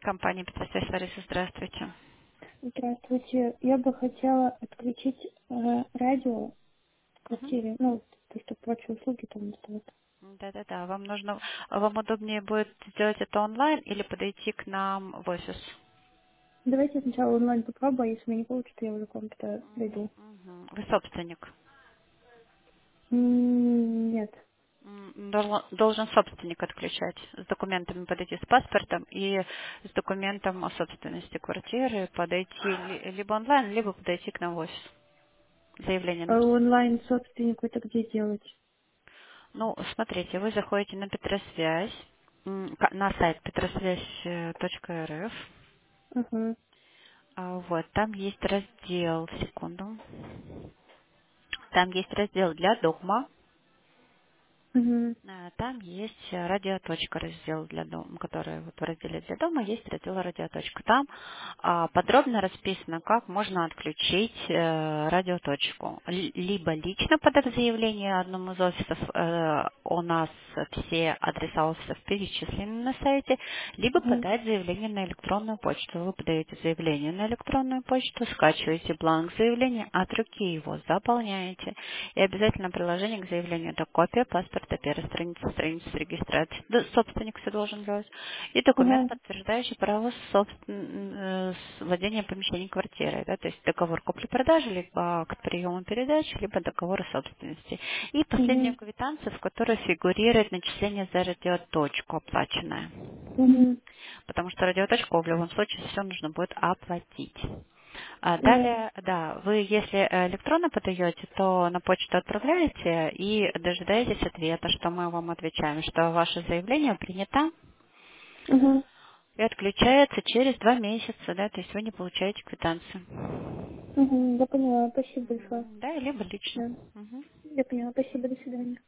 Компания Петросвязь Лариса, здравствуйте. Здравствуйте. Я бы хотела отключить радио в Мгм. квартире, ну, то, что прочие услуги там стоят. Да-да-да, вам удобнее будет сделать это онлайн или подойти к нам в офис? Давайте сначала онлайн попробую, а если не получится, я уже к вам тогда дойду. Мгм. Вы собственник. Нет. Должен собственник отключать. С документами подойти, с паспортом и с документом о собственности квартиры подойти либо онлайн, либо подойти к нам в офис. Заявление А написать. онлайн собственнику это где делать? Ну, смотрите, вы заходите на Петросвязь, на сайт petrosвязь.рф. Ага. Вот, там есть раздел, секунду. Там есть раздел для дома. Угу. Там есть радиоточка, раздел для дома, который вот в разделе для дома есть раздел радиоточка. Там подробно расписано, как можно отключить радиоточку. Либо лично подать заявление одному из офисов, у нас все адреса офисов перечислены на сайте, либо Угу. подать заявление на электронную почту. Вы подаете заявление на электронную почту, скачиваете бланк заявления, от руки его заполняете. И обязательно приложение к заявлению — это копия паспорта, первая страница, страница регистрации. Да, собственник все должен делать. И документ, Ага. подтверждающий право владения помещением квартиры. Да, то есть договор купли-продажи, либо акт приема передачи, либо договор о собственности. И последняя Угу. квитанция, в которой фигурирует начисление за радиоточку оплаченное. Угу. Потому что радиоточку в любом случае все нужно будет оплатить. Да. Далее, да, вы если электронно подаете, то на почту отправляете и дожидаетесь ответа, что мы вам отвечаем, что ваше заявление принято Угу. и отключается через 2 месяца, да, то есть вы не получаете квитанцию. Угу. Я поняла. Спасибо большое. Да, либо лично. Да. Мгм. Я поняла. Спасибо. До свидания.